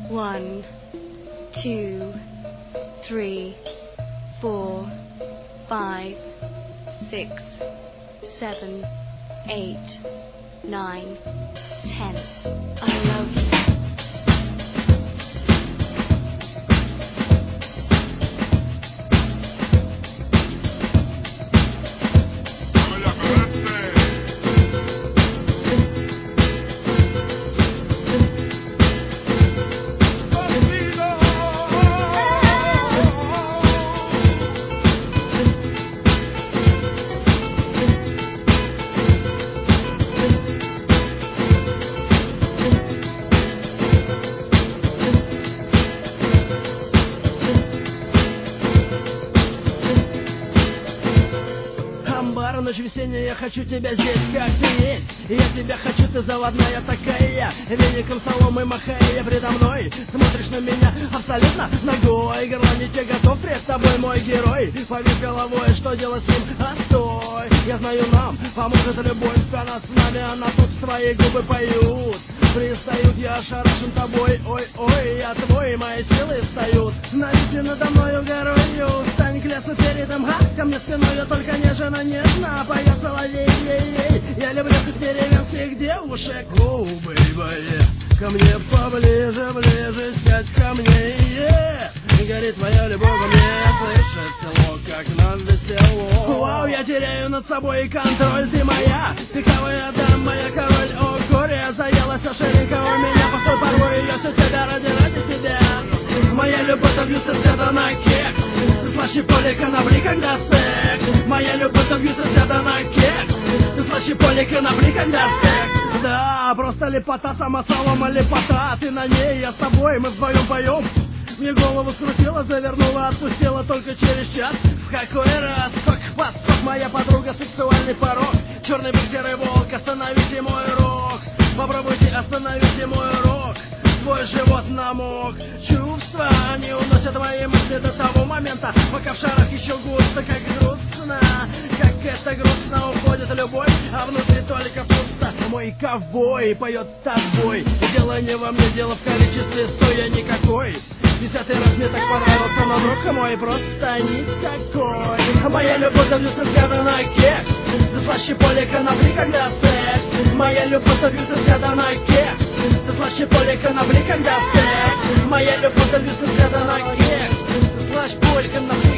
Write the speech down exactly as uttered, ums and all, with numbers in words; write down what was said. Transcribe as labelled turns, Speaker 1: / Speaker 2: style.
Speaker 1: One, two, three, four, five, six, seven, eight, nine, ten. I love you.
Speaker 2: Ночь весенняя, я хочу тебя здесь, как ты есть. Я тебя хочу, ты заводная такая, веником соломой махая предо мной. Смотришь на меня абсолютно ногой, горланить готов пред тобой, мой герой. Повесь головой, что делать с ним? Отстой. Я знаю, нам поможет любовь, она с нами, она тут свои губы поют. Пристают, я ошарашен тобой, ой-ой, я твой, мои силы встают. Нависи надо мною горою, стань к лесу передом, ха, ко мне спиной, только нежно, нежно поет соловей, ей-ей. Я люблю деревенских девушек, оу, бейбай, ко мне поближе, ближе, сядь ко мне, е. Горит твоя любовь во мне, слышишь село, как нам весело. Вау, я теряю над собой контроль, ты моя, пиковая дама, моя король, о горе, заелась ширинка у меня, постой порву ее, все тебя ради, ради тебя. Моя любовь добьется света на кекс, ты слаще поле конопли, когда секс. Моя любовь добьется света на кекс, ты слаще поле конопли, когда секс. Да, просто лепота, сама солома лепота, ты на ней, я с тобой, мы вдвоем поем. Мне голову скрутила, завернула, отпустила только через час. В какой раз? Скок, подскок, моя подруга, сексуальный порог. Черный бык, серый волк, остановите мой рок. Попробуйте, остановите мой рок. Твой живот намок. Чувства, они уносят мои мысли до того момента, пока в шарах еще густо, как грустно. Как это грустно уходит любовь, а внутри только пусто. Мой ковбой поет тобой. Дело не во мне, дело в количестве, стоя никакой. Десятый раз мне так понравился, но друг мой просто не такой. Моя любовь добьется взгляда на кекс, ты слаще поле конопли, когда секс. Моя любовь добьется взгляда на кекс, ты слаще поле конопли, когда секс. Моя любовь добьется взгляда на кекс, ты слаще поле конопли.